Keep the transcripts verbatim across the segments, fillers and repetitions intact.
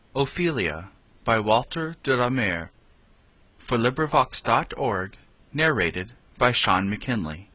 Ophelia by Walter de la Mare for LibriVox dot org, narrated by Sean McKinley.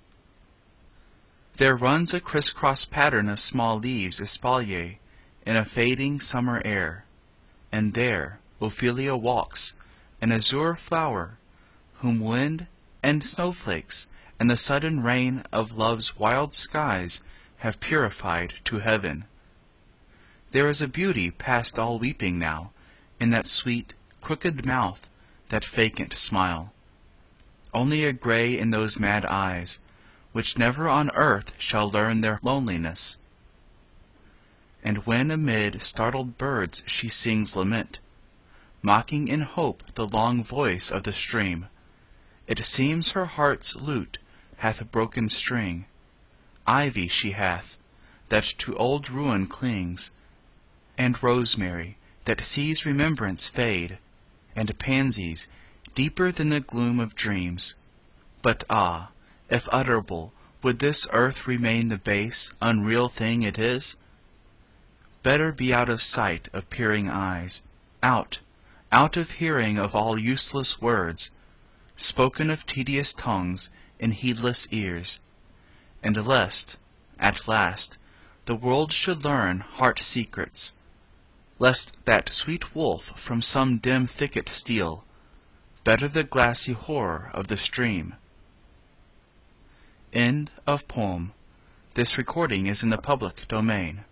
There runs a criss-cross pattern of small leaves espalier in a fading summer air, and there Ophelia walks, an azure flower, whom wind and snowflakes and the sudden rain of love's wild skies have purified to heaven. There is a beauty past all weeping now, in that sweet, crooked mouth, that vacant smile. Only a gray in those mad eyes, which never on earth shall learn their loneliness. And when amid startled birds she sings lament, mocking in hope the long voice of the stream, it seems her heart's lute hath a broken string. Ivy she hath, that to old ruin clings, and rosemary, that sees remembrance fade, and pansies, deeper than the gloom of dreams. But ah, if utterable, would this earth remain the base, unreal thing it is? Better be out of sight of peering eyes, out, out of hearing of all useless words, spoken of tedious tongues in heedless ears, and lest, at last, the world should learn heart-secrets, lest that sweet wolf from some dim thicket steal, better the glassy horror of the stream. End of poem. This recording is in the public domain.